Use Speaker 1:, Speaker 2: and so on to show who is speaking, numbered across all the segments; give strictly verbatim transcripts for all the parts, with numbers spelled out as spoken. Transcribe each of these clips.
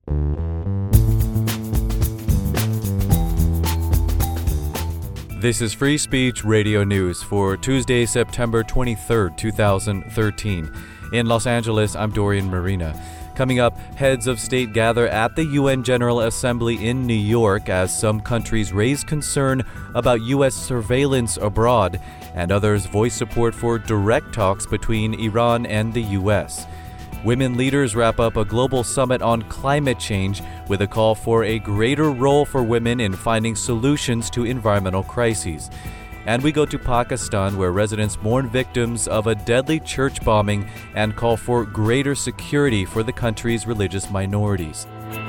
Speaker 1: This is Free Speech Radio News for Tuesday, September twenty-third, twenty thirteen. In Los Angeles, I'm Dorian Marina. Coming up, heads of state gather at the U N General Assembly in New York as some countries raise concern about U S surveillance abroad, and others voice support for direct talks between Iran and the U S. Women leaders wrap up a global summit on climate change with a call for a greater role for women in finding solutions to environmental crises. And we go to Pakistan, where residents mourn victims of a deadly church bombing and call for greater security for the country's religious minorities.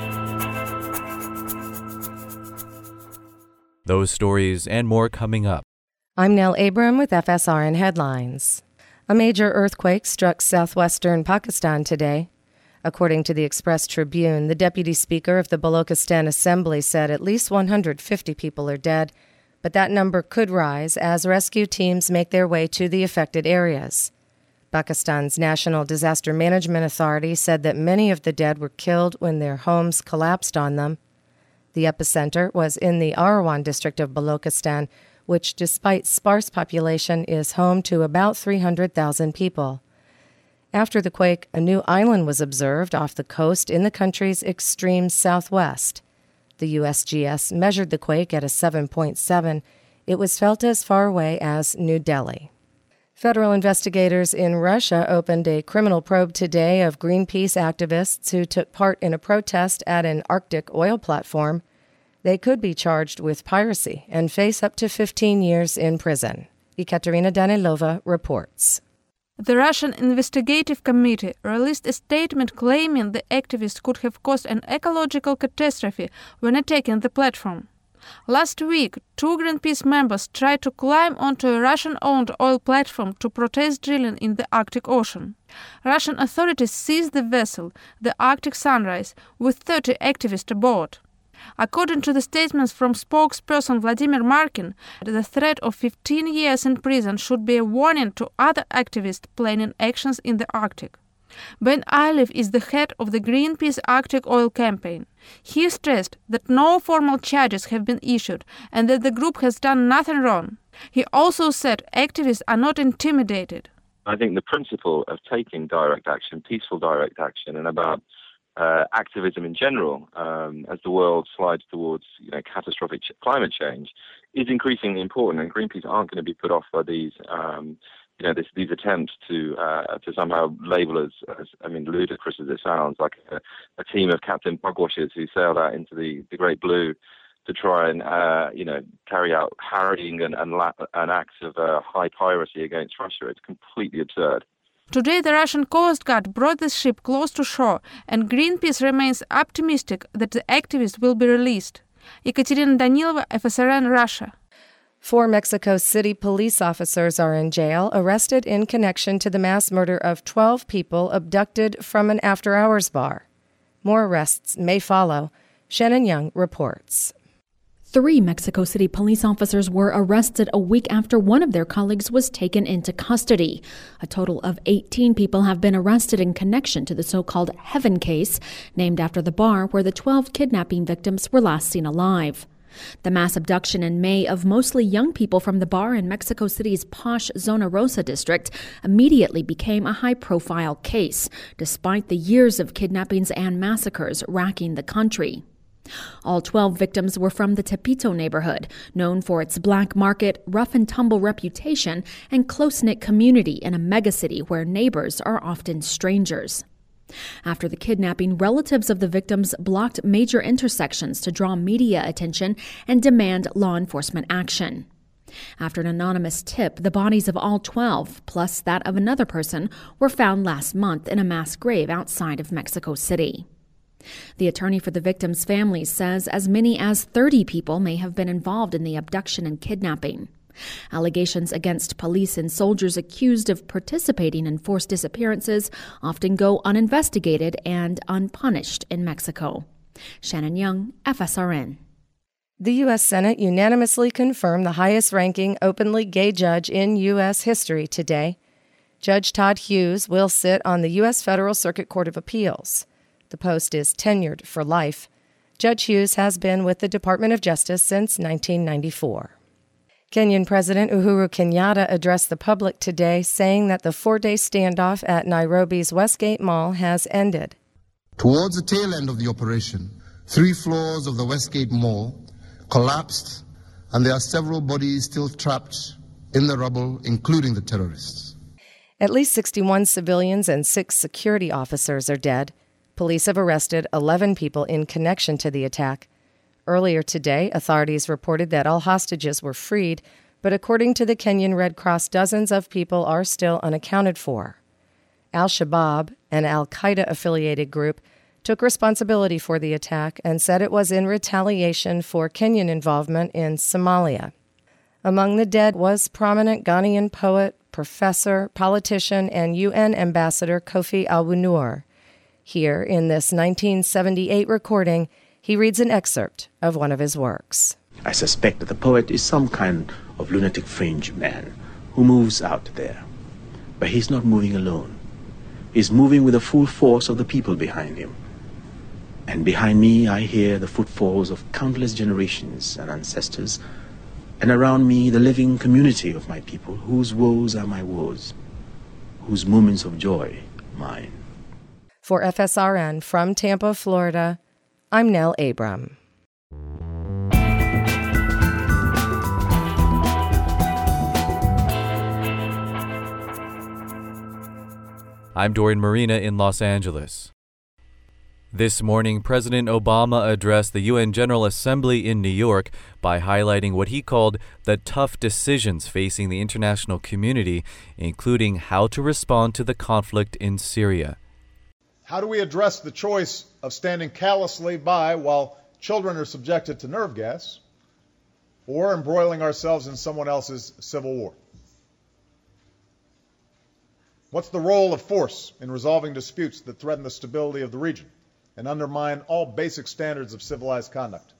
Speaker 1: Those stories and more coming up.
Speaker 2: I'm Nell Abram with F S R N Headlines. A major earthquake struck southwestern Pakistan today. According to the Express Tribune, the deputy speaker of the Balochistan Assembly said at least one hundred fifty people are dead, but that number could rise as rescue teams make their way to the affected areas. Pakistan's National Disaster Management Authority said that many of the dead were killed when their homes collapsed on them. The epicenter was in the Arawan district of Balochistan, which, despite sparse population, is home to about three hundred thousand people. After the quake, a new island was observed off the coast in the country's extreme southwest. The U S G S measured the quake at a seven point seven. It was felt as far away as New Delhi. Federal investigators in Russia opened a criminal probe today of Greenpeace activists who took part in a protest at an Arctic oil platform. They could be charged with piracy and face up to fifteen years in prison. Ekaterina Danilova reports.
Speaker 3: The Russian Investigative Committee released a statement claiming the activists could have caused an ecological catastrophe when attacking the platform. Last week, two Greenpeace members tried to climb onto a Russian-owned oil platform to protest drilling in the Arctic Ocean. Russian authorities seized the vessel, the Arctic Sunrise, with thirty activists aboard. According to the statements from spokesperson Vladimir Markin, the threat of fifteen years in prison should be a warning to other activists planning actions in the Arctic. Ben Iliv is the head of the Greenpeace Arctic Oil Campaign. He stressed that no formal charges have been issued and that the group has done nothing wrong. He also said activists are not intimidated.
Speaker 4: I think the principle of taking direct action, peaceful direct action, and about Uh, activism in general, um, as the world slides towards you know catastrophic ch- climate change, is increasingly important. And Greenpeace aren't going to be put off by these, um, you know, this, these attempts to uh, to somehow label as, as, I mean, ludicrous as it sounds, like a, a team of Captain Pugwashers who sailed out into the, the Great Blue to try and, uh, you know, carry out harrying and, and, la- and acts of uh, high piracy against Russia. It's completely absurd.
Speaker 3: Today, the Russian Coast Guard brought the ship close to shore, and Greenpeace remains optimistic that the activists will be released. Ekaterina Danilova, F S R N, Russia.
Speaker 2: Four Mexico City police officers are in jail, arrested in connection to the mass murder of twelve people abducted from an after-hours bar. More arrests may follow. Shannon Young reports.
Speaker 5: Three Mexico City police officers were arrested a week after one of their colleagues was taken into custody. A total of eighteen people have been arrested in connection to the so-called Heaven case, named after the bar where the twelve kidnapping victims were last seen alive. The mass abduction in May of mostly young people from the bar in Mexico City's posh Zona Rosa district immediately became a high-profile case, despite the years of kidnappings and massacres racking the country. All twelve victims were from the Tepito neighborhood, known for its black market, rough-and-tumble reputation, and close-knit community in a megacity where neighbors are often strangers. After the kidnapping, relatives of the victims blocked major intersections to draw media attention and demand law enforcement action. After an anonymous tip, the bodies of all twelve, plus that of another person, were found last month in a mass grave outside of Mexico City. The attorney for the victims' families says as many as thirty people may have been involved in the abduction and kidnapping. Allegations against police and soldiers accused of participating in forced disappearances often go uninvestigated and unpunished in Mexico. Shannon Young, F S R N.
Speaker 2: The U S Senate unanimously confirmed the highest-ranking openly gay judge in U S history today. Judge Todd Hughes will sit on the U S Federal Circuit Court of Appeals. The post is tenured for life. Judge Hughes has been with the Department of Justice since nineteen ninety-four. Kenyan President Uhuru Kenyatta addressed the public today, saying that the four-day standoff at Nairobi's Westgate Mall has ended.
Speaker 6: Towards the tail end of the operation, three floors of the Westgate Mall collapsed, and there are several bodies still trapped in the rubble, including the terrorists.
Speaker 2: At least sixty-one civilians and six security officers are dead. Police have arrested eleven people in connection to the attack. Earlier today, authorities reported that all hostages were freed, but according to the Kenyan Red Cross, dozens of people are still unaccounted for. Al-Shabaab, an al-Qaeda-affiliated group, took responsibility for the attack and said it was in retaliation for Kenyan involvement in Somalia. Among the dead was prominent Ghanaian poet, professor, politician, and U N ambassador Kofi Awunur. Here, in this nineteen seventy-eight recording, he reads an excerpt of one of his works.
Speaker 7: I suspect that the poet is some kind of lunatic fringe man who moves out there. But he's not moving alone. He's moving with the full force of the people behind him. And behind me, I hear the footfalls of countless generations and ancestors, and around me, the living community of my people, whose woes are my woes, whose moments of joy mine.
Speaker 2: For F S R N from Tampa, Florida, I'm Nell Abram.
Speaker 1: I'm Dorian Marina in Los Angeles. This morning, President Obama addressed the U N General Assembly in New York by highlighting what he called the tough decisions facing the international community, including how to respond to the conflict in Syria.
Speaker 8: How do we address the choice of standing callously by while children are subjected to nerve gas or embroiling ourselves in someone else's civil war? What's the role of force in resolving disputes that threaten the stability of the region and undermine all basic standards of civilized conduct?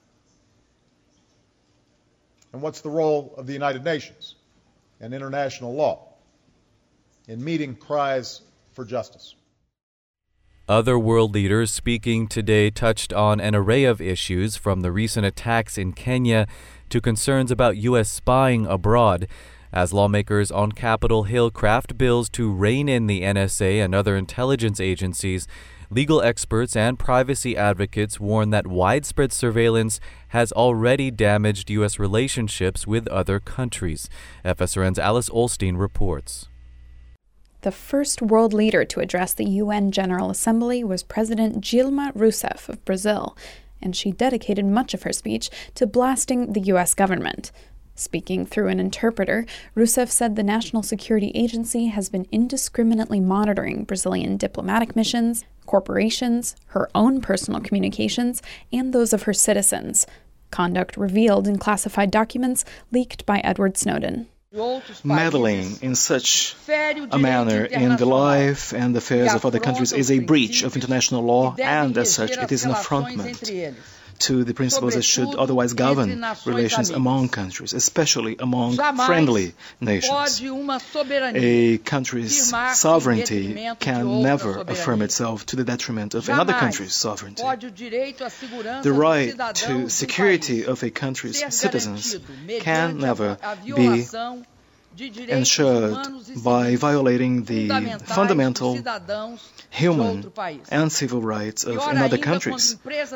Speaker 8: And what's the role of the United Nations and international law in meeting cries for justice?
Speaker 1: Other world leaders speaking today touched on an array of issues, from the recent attacks in Kenya to concerns about U S spying abroad, as lawmakers on Capitol Hill craft bills to rein in the N S A and other intelligence agencies. Legal experts and privacy advocates warn that widespread surveillance has already damaged U S relationships with other countries. F S R N's Alice Olstein reports.
Speaker 9: The first world leader to address the U N General Assembly was President Dilma Rousseff of Brazil, and she dedicated much of her speech to blasting the U S government. Speaking through an interpreter, Rousseff said the National Security Agency has been indiscriminately monitoring Brazilian diplomatic missions, corporations, her own personal communications, and those of her citizens. Conduct revealed in classified documents leaked by Edward Snowden.
Speaker 10: Meddling in such a manner in the life and affairs of other countries is a breach of international law, and as such it is an affrontment to the principles that should otherwise govern relations among countries, especially among friendly nations. A country's sovereignty can never affirm itself to the detriment of another country's sovereignty. The right to security of a country's citizens can never be ensured by violating the fundamental human and civil rights of another countries.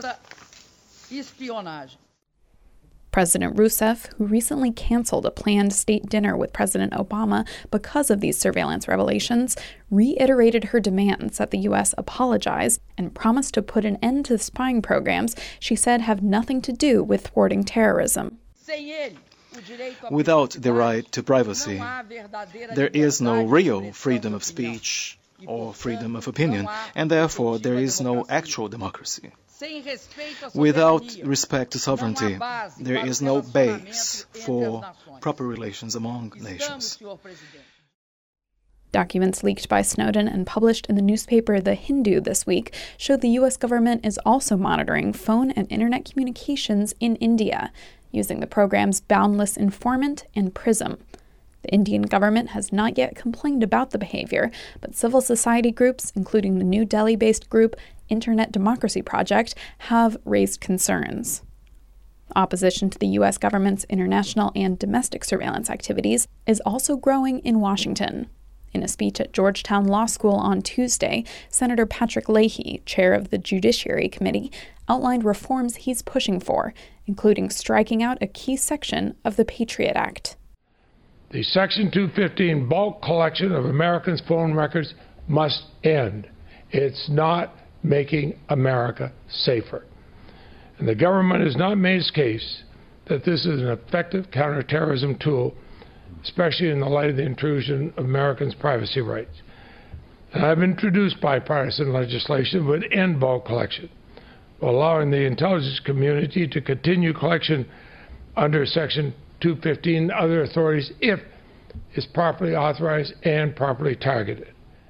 Speaker 9: President Rousseff, who recently canceled a planned state dinner with President Obama because of these surveillance revelations, reiterated her demands that the U S apologize and promised to put an end to the spying programs she said have nothing to do with thwarting terrorism.
Speaker 10: Without the right to privacy, there is no real freedom of speech or freedom of opinion, and therefore there is no actual democracy. Without respect to sovereignty, there is no base for proper relations among nations.
Speaker 9: Documents leaked by Snowden and published in the newspaper The Hindu this week showed the U S government is also monitoring phone and internet communications in India, using the programs Boundless Informant and PRISM. The Indian government has not yet complained about the behavior, but civil society groups, including the New Delhi-based group Internet Democracy Project have raised concerns. Opposition to the U S government's international and domestic surveillance activities is also growing in Washington. In a speech at Georgetown Law School on Tuesday, Senator Patrick Leahy, chair of the Judiciary Committee, outlined reforms he's pushing for, including striking out a key section of the Patriot Act.
Speaker 11: The Section two fifteen bulk collection of Americans' phone records must end. It's not making America safer. And the government has not made its case that this is an effective counterterrorism tool, especially in the light of the intrusion of Americans' privacy rights. And I've introduced bipartisan legislation that would end bulk collection, while allowing the intelligence community to continue collection under Section two fifteen and other authorities if it's properly authorized and properly targeted.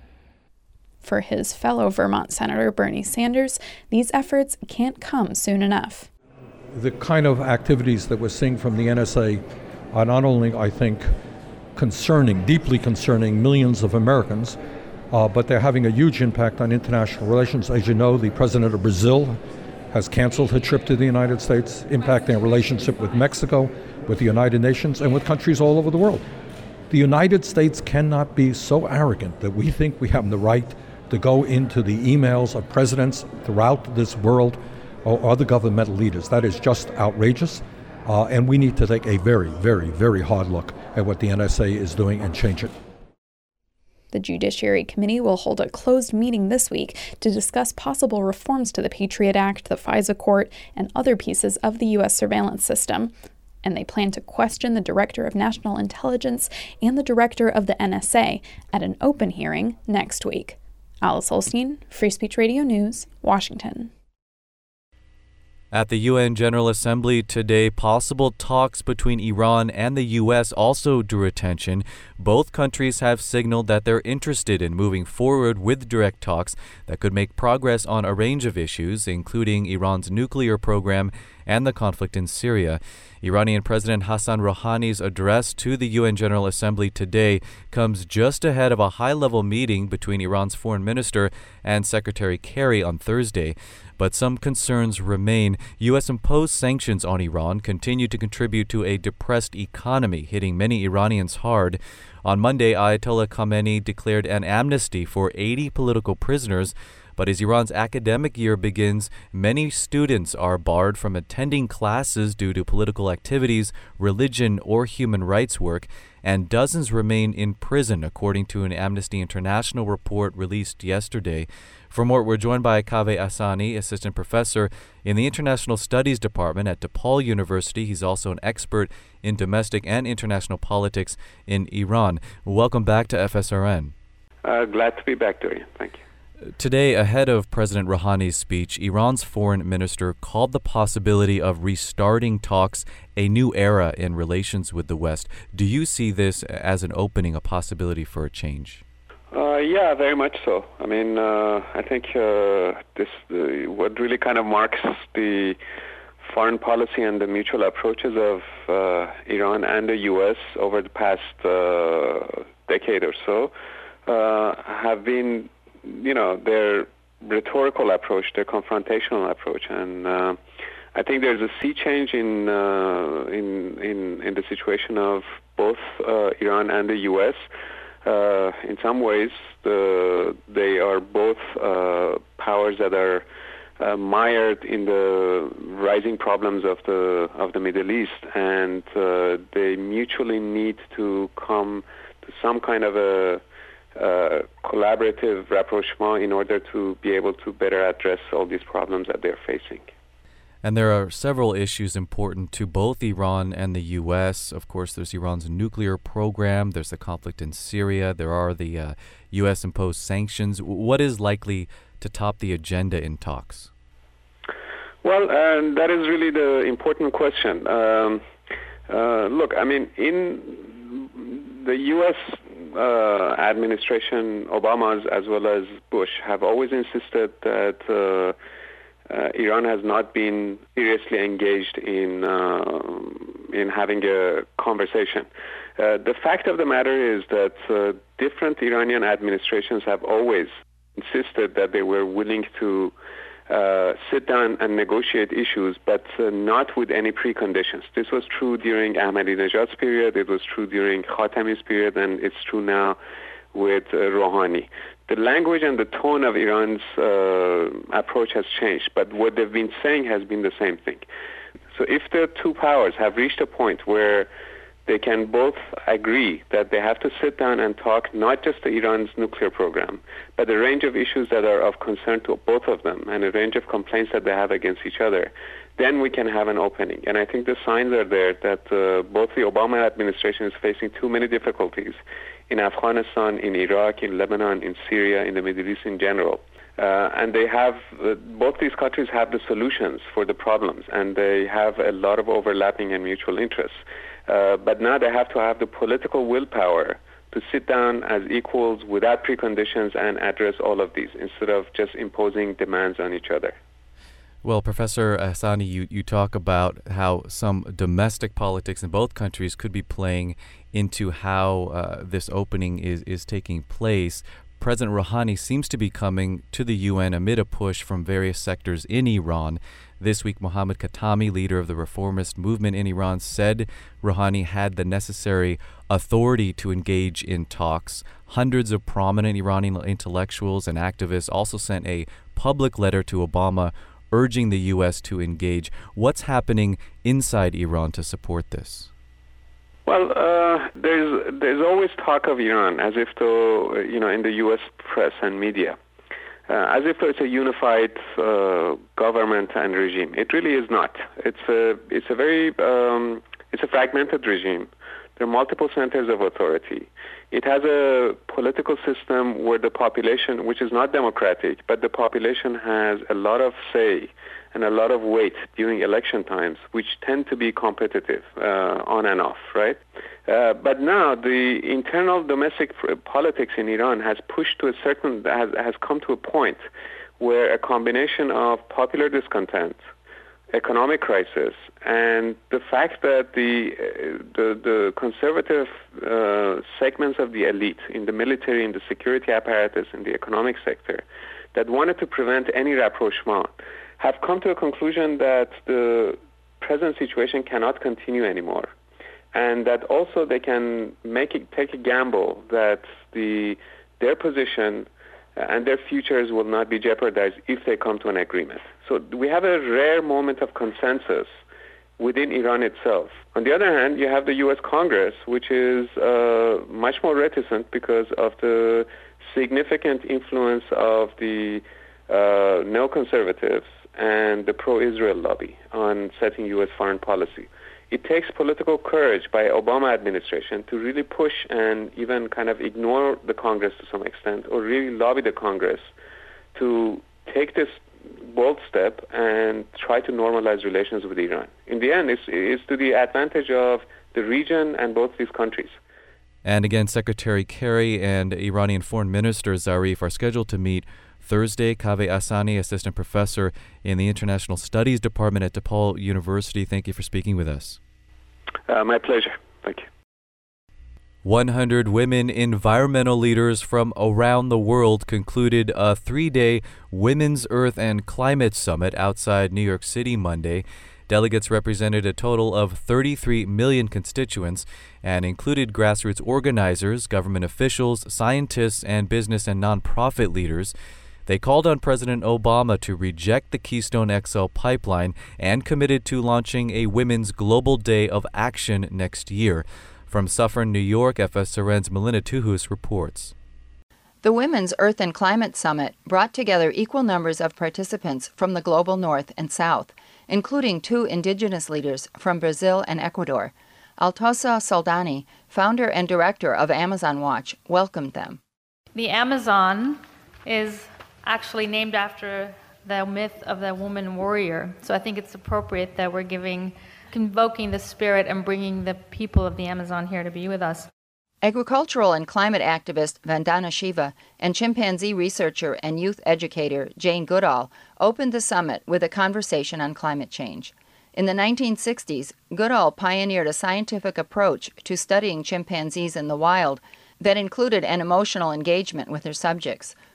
Speaker 9: For his fellow Vermont Senator Bernie Sanders, these efforts can't come soon enough.
Speaker 12: The kind of activities that we're seeing from the N S A are not only, I think, concerning, deeply concerning millions of Americans, uh, but they're having a huge impact on international relations. As you know, the president of Brazil has canceled her trip to the United States, impacting a relationship with Mexico, with the United Nations, and with countries all over the world. The United States cannot be so arrogant that we think we have the right to go into the emails of presidents throughout this world or other governmental leaders. That is just outrageous, uh, and we need to take a very, very, very hard look at what the N S A is doing and change it.
Speaker 9: The Judiciary Committee will hold a closed meeting this week to discuss possible reforms to the Patriot Act, the FISA court, and other pieces of the U S surveillance system. And they plan to question the Director of National Intelligence and the Director of the N S A at an open hearing next week. Alice Holstein, Free Speech Radio News, Washington.
Speaker 1: At the U N General Assembly today, possible talks between Iran and the U S also drew attention. Both countries have signaled that they're interested in moving forward with direct talks that could make progress on a range of issues, including Iran's nuclear program and the conflict in Syria. Iranian President Hassan Rouhani's address to the U N General Assembly today comes just ahead of a high-level meeting between Iran's foreign minister and Secretary Kerry on Thursday. But some concerns remain. U S-imposed sanctions on Iran continue to contribute to a depressed economy, hitting many Iranians hard. On Monday, Ayatollah Khamenei declared an amnesty for eighty political prisoners. But as Iran's academic year begins, many students are barred from attending classes due to political activities, religion, or human rights work, and dozens remain in prison, according to an Amnesty International report released yesterday. For more, we're joined by Kaveh Ahsani, assistant professor in the International Studies Department at DePaul University. He's also an expert in domestic and international politics in Iran. Welcome back to F S R N.
Speaker 13: Uh, glad to be back, Dorian. Thank you.
Speaker 1: Today, ahead of President Rouhani's speech, Iran's foreign minister called the possibility of restarting talks a new era in relations with the West. Do you see this as an opening, a possibility for a change?
Speaker 13: Uh, yeah, very much so. I mean, uh, I think uh, this uh, what really kind of marks the foreign policy and the mutual approaches of uh, Iran and the U S over the past uh, decade or so uh, have been, you know, their rhetorical approach, their confrontational approach, and uh, I think there's a sea change in uh, in, in in the situation of both uh, Iran and the U S. Uh, in some ways, the, they are both uh, powers that are uh, mired in the rising problems of the of the Middle East, and uh, they mutually need to come to some kind of a uh, collaborative rapprochement in order to be able to better address all these problems that they're facing.
Speaker 1: And there are several issues important to both Iran and the U S. Of course, there's Iran's nuclear program, there's the conflict in Syria, there are the uh, U S-imposed sanctions. What is likely to top the agenda in talks?
Speaker 13: Well, uh, that is really the important question. Um, uh, look, I mean, in the U S uh, administration, Obama's as well as Bush, have always insisted that uh, Uh, Iran has not been seriously engaged in uh, in having a conversation. Uh, the fact of the matter is that uh, different Iranian administrations have always insisted that they were willing to uh, sit down and negotiate issues, but uh, not with any preconditions. This was true during Ahmadinejad's period, it was true during Khatami's period, and it's true now with uh, Rouhani. The language and the tone of Iran's uh, approach has changed, but what they've been saying has been the same thing. So if the two powers have reached a point where they can both agree that they have to sit down and talk not just Iran's nuclear program, but a range of issues that are of concern to both of them and a range of complaints that they have against each other, then we can have an opening. And I think the signs are there that uh, both the Obama administration is facing too many difficulties in Afghanistan, in Iraq, in Lebanon, in Syria, in the Middle East in general. Uh, and they have, uh, both these countries have the solutions for the problems, and they have a lot of overlapping and mutual interests. Uh, but now they have to have the political willpower to sit down as equals without preconditions and address all of these instead of just imposing demands on each other.
Speaker 1: Well, Professor Hassani, you, you talk about how some domestic politics in both countries could be playing into how uh, this opening is, is taking place. President Rouhani seems to be coming to the U N amid a push from various sectors in Iran. This week, Mohammad Khatami, leader of the reformist movement in Iran, said Rouhani had the necessary authority to engage in talks. Hundreds of prominent Iranian intellectuals and activists also sent a public letter to Obama urging the U S to engage. What's happening inside Iran to support this?
Speaker 13: Well, uh, there's there's always talk of Iran as if though, you know, in the U S press and media, uh, as if it's a unified uh, government and regime. It really is not. It's a it's a very um, it's a fragmented regime. There are multiple centers of authority. It has a political system where the population, which is not democratic, but the population has a lot of say and a lot of weight during election times, which tend to be competitive uh, on and off, right? Uh, but now the internal domestic politics in Iran has pushed to a certain, has, has come to a point where a combination of popular discontent, economic crisis, and the fact that the uh, the, the conservative uh, segments of the elite in the military, in the security apparatus, in the economic sector, that wanted to prevent any rapprochement, have come to a conclusion that the present situation cannot continue anymore, and that also they can make it, take a gamble that the their position and their futures will not be jeopardized if they come to an agreement. So we have a rare moment of consensus within Iran itself. On the other hand, you have the U S Congress, which is uh, much more reticent because of the significant influence of the uh, neoconservatives and the pro-Israel lobby on setting U S foreign policy. It takes political courage by Obama administration to really push and even kind of ignore the Congress to some extent, or really lobby the Congress to take this bold step and try to normalize relations with Iran. In the end, it's, it's to the advantage of the region and both these countries.
Speaker 1: And again, Secretary Kerry and Iranian Foreign Minister Zarif are scheduled to meet Thursday. Kaveh Hassani, assistant professor in the International Studies Department at DePaul University. Thank you for speaking with us.
Speaker 13: Uh, my pleasure. Thank you.
Speaker 1: one hundred women environmental leaders from around the world concluded a three-day Women's Earth and Climate Summit outside New York City Monday. Delegates represented a total of thirty-three million constituents and included grassroots organizers, government officials, scientists, and business and nonprofit leaders. They called on President Obama to reject the Keystone X L pipeline and committed to launching a Women's Global Day of Action next year. From Suffern, New York, F S R N's Melina Tuhus reports.
Speaker 14: The Women's Earth and Climate Summit brought together equal numbers of participants from the global north and south, including two indigenous leaders from Brazil and Ecuador. Altosa Soldani, founder and director of Amazon Watch, welcomed them.
Speaker 15: The Amazon is actually named after the myth of the woman warrior. So I think it's appropriate that we're giving, convoking the spirit and bringing the people of the Amazon here to be with us.
Speaker 14: Agricultural and climate activist Vandana Shiva and chimpanzee researcher and youth educator Jane Goodall opened the summit with a conversation on climate change. In the nineteen sixties, Goodall pioneered a scientific approach to studying chimpanzees in the wild that included an emotional engagement with their subjects.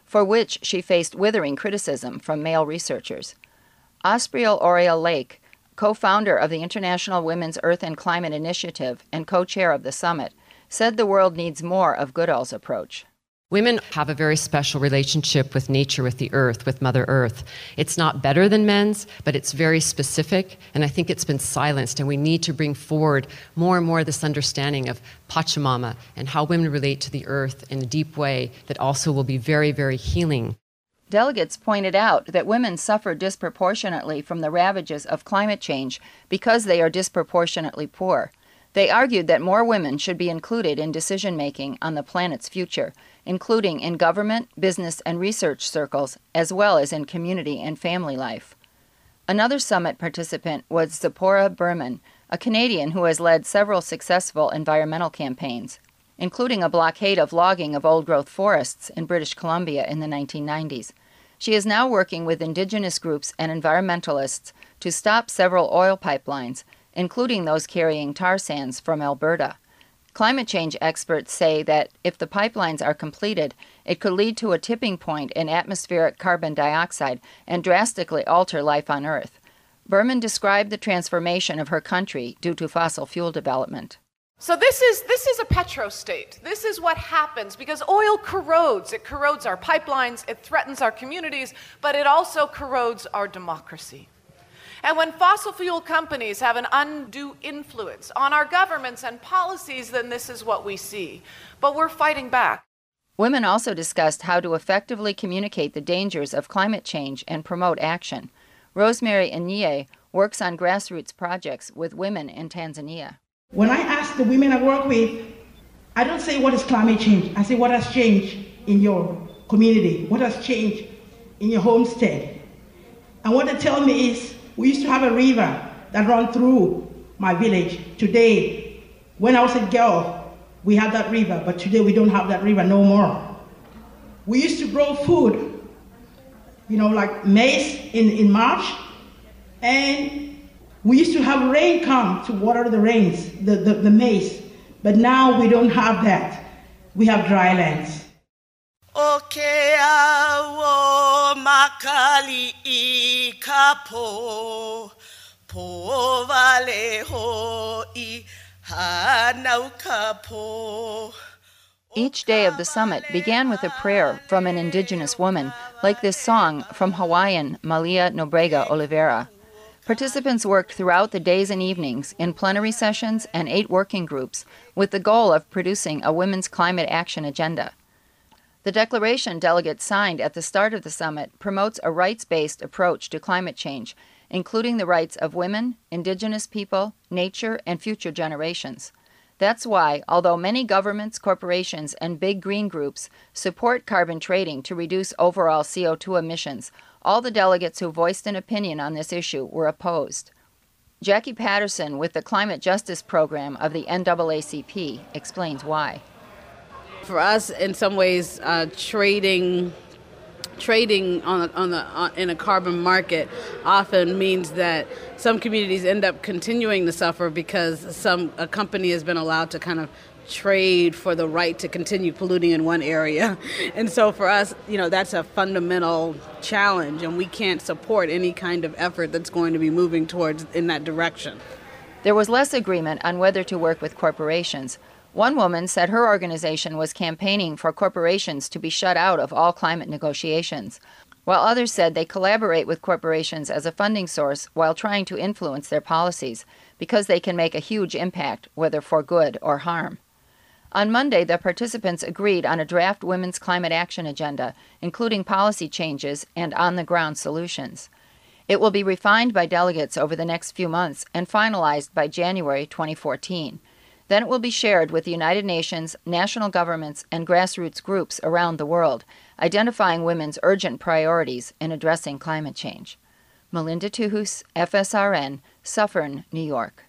Speaker 14: for which she faced withering criticism from male researchers. Aspriel Oriel Lake, co-founder of the International Women's Earth and Climate Initiative and co-chair of the summit, said the world needs more of Goodall's approach.
Speaker 16: Women have a very special relationship with nature, with the earth, with Mother Earth. It's not better than men's, but it's very specific, and I think it's been silenced, and we need to bring forward more and more this understanding of Pachamama and how women relate to the earth in a deep way that also will be very, very healing.
Speaker 14: Delegates pointed out that women suffer disproportionately from the ravages of climate change because they are disproportionately poor. They argued that more women should be included in decision-making on the planet's future, including in government, business, and research circles, as well as in community and family life. Another summit participant was Zipporah Berman, a Canadian who has led several successful environmental campaigns, including a blockade of logging of old-growth forests in British Columbia in the nineteen nineties. She is now working with Indigenous groups and environmentalists to stop several oil pipelines, including those carrying tar sands from Alberta. Climate change experts say that if the pipelines are completed, it could lead to a tipping point in atmospheric carbon dioxide and drastically alter life on Earth. Berman described the transformation of her country due to fossil fuel development.
Speaker 17: So this is this is a petrostate. This is what happens because oil corrodes. It corrodes our pipelines, it threatens our communities, but it also corrodes our democracy. And when fossil fuel companies have an undue influence on our governments and policies, then this is what we see. But we're fighting back.
Speaker 14: Women also discussed how to effectively communicate the dangers of climate change and promote action. Rosemary Inye works on grassroots projects with women in Tanzania.
Speaker 18: When I ask the women I work with, I don't say what is climate change. I say what has changed in your community, what has changed in your homestead. And what they tell me is, we used to have a river that ran through my village. Today, when I was a girl, we had that river, but today we don't have that river no more. We used to grow food, you know, like maize in, in March, and we used to have rain come to water the rains, the, the, the maize, but now we don't have that. We have dry lands.
Speaker 19: Okay, awo makali ikapo po vale ho I hanaukapo.
Speaker 14: Each day of the summit began with a prayer from an indigenous woman, like this song from Hawaiian Malia Nobrega Oliveira. Participants worked throughout the days and evenings in plenary sessions and eight working groups with the goal of producing a women's climate action agenda. The declaration delegates signed at the start of the summit promotes a rights-based approach to climate change, including the rights of women, indigenous people, nature, and future generations. That's why, although many governments, corporations, and big green groups support carbon trading to reduce overall C O two emissions, all the delegates who voiced an opinion on this issue were opposed. Jackie Patterson with the Climate Justice Program of the N double A C P explains why.
Speaker 20: For us, in some ways, uh, trading trading on a, on the on, in a carbon market often means that some communities end up continuing to suffer because some a company has been allowed to kind of trade for the right to continue polluting in one area. And so for us, you know, that's a fundamental challenge, and we can't support any kind of effort that's going to be moving towards in that direction.
Speaker 14: There was less agreement on whether to work with corporations. One woman said her organization was campaigning for corporations to be shut out of all climate negotiations, while others said they collaborate with corporations as a funding source while trying to influence their policies, because they can make a huge impact, whether for good or harm. On Monday, the participants agreed on a draft women's climate action agenda, including policy changes and on-the-ground solutions. It will be refined by delegates over the next few months and finalized by January twenty fourteen. Then it will be shared with the United Nations, national governments, and grassroots groups around the world, identifying women's urgent priorities in addressing climate change. Melinda Tuhus, F S R N, Suffern, New York.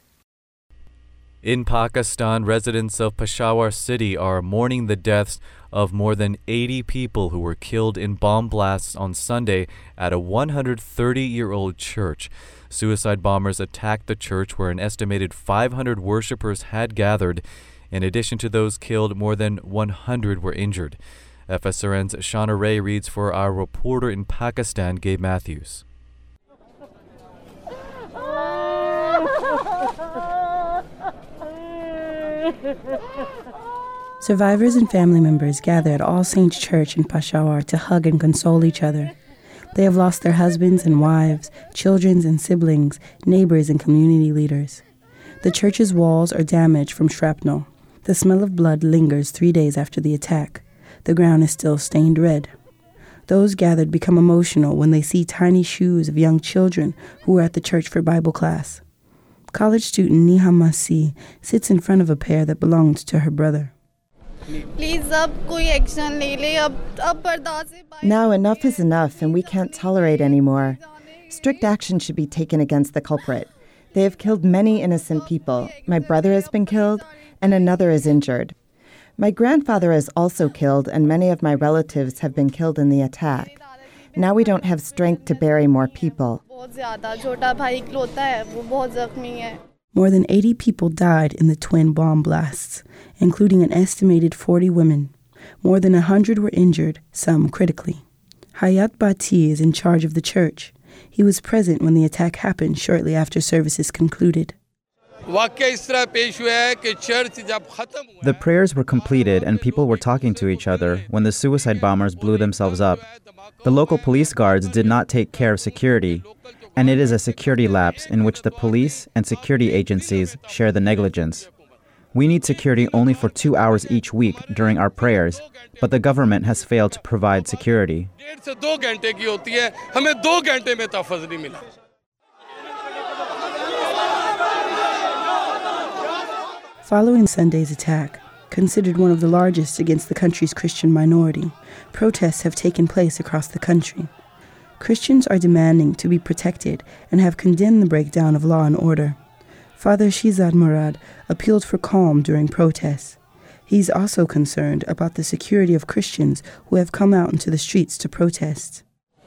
Speaker 1: In Pakistan, residents of Peshawar City are mourning the deaths of more than eighty people who were killed in bomb blasts on Sunday at a one hundred thirty-year-old church. Suicide bombers attacked the church where an estimated five hundred worshippers had gathered. In addition to those killed, more than one hundred were injured. F S R N's Shauna Ray reads for our reporter in Pakistan, Gabe Matthews.
Speaker 21: Survivors and family members gather at All Saints Church in Peshawar to hug and console each other. They have lost their husbands and wives, children and siblings, neighbors and community leaders. The church's walls are damaged from shrapnel. The smell of blood lingers three days after the attack. The ground is still stained red. Those gathered become emotional when they see tiny shoes of young children who are at the church for Bible class. College student Neha Masi sits in front of a pair that belonged to her brother.
Speaker 22: Now enough is enough and we can't tolerate anymore. Strict action should be taken against the culprit. They have killed many innocent people. My brother has been killed and another is injured. My grandfather is also killed and many of my relatives have been killed in the attack. Now we don't have strength to bury more people.
Speaker 21: More than eighty people died in the twin bomb blasts, including an estimated forty women. More than one hundred were injured, some critically. Hayat Bati is in charge of the church. He was present when the attack happened shortly after services concluded.
Speaker 23: The prayers were completed and people were talking to each other when the suicide bombers blew themselves up. The local police guards did not take care of security, and it is a security lapse in which the police and security agencies share the negligence. We need security only for two hours each week during our prayers, but the government has failed to provide security.
Speaker 21: Following Sunday's attack, considered one of the largest against the country's Christian minority, protests have taken place across the country. Christians are demanding to be protected and have condemned the breakdown of law and order. Father Shizad Murad appealed for calm during protests. He's also concerned about the security of Christians who have come out into the streets to protest.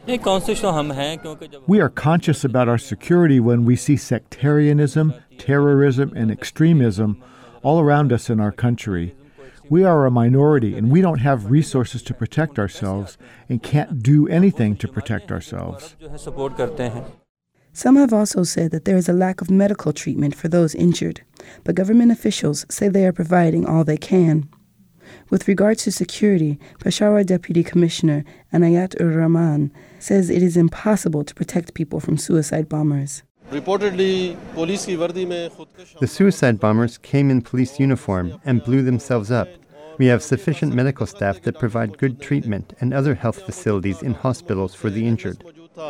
Speaker 24: We are conscious about our security when we see sectarianism, terrorism, and extremism all around us in our country. We are a minority and we don't have resources to protect ourselves and can't do anything to protect ourselves.
Speaker 21: Some have also said that there is a lack of medical treatment for those injured, but government officials say they are providing all they can. With regards to security, Peshawar Deputy Commissioner Anayat ur-Rahman says it is impossible to protect people from suicide bombers.
Speaker 25: Reportedly, the suicide bombers came in police uniform and blew themselves up. We have sufficient medical staff that provide good treatment and other health facilities in hospitals for the injured.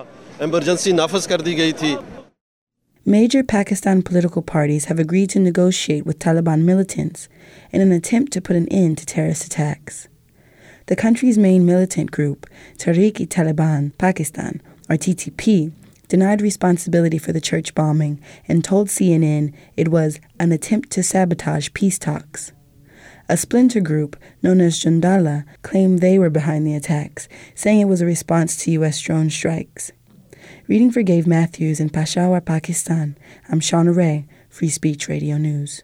Speaker 21: Major Pakistan political parties have agreed to negotiate with Taliban militants in an attempt to put an end to terrorist attacks. The country's main militant group, Tehreek-e-Taliban Pakistan, or T T P, denied responsibility for the church bombing and told C N N it was an attempt to sabotage peace talks. A splinter group, known as Jundala, claimed they were behind the attacks, saying it was a response to U S drone strikes. Reading for Gabe Matthews in Peshawar, Pakistan, I'm Shauna Ray, Free Speech Radio News.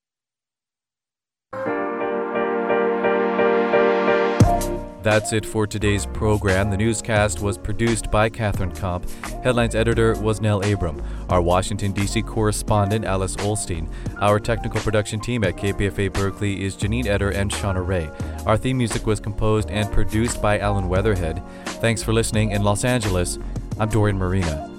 Speaker 1: That's it for today's program. The newscast was produced by Catherine Komp. Headlines editor was Nell Abram. Our Washington, D C correspondent, Alice Olstein. Our technical production team at K P F A Berkeley is Janine Eder and Shauna Ray. Our theme music was composed and produced by Alan Weatherhead. Thanks for listening in Los Angeles. I'm Dorian Marina.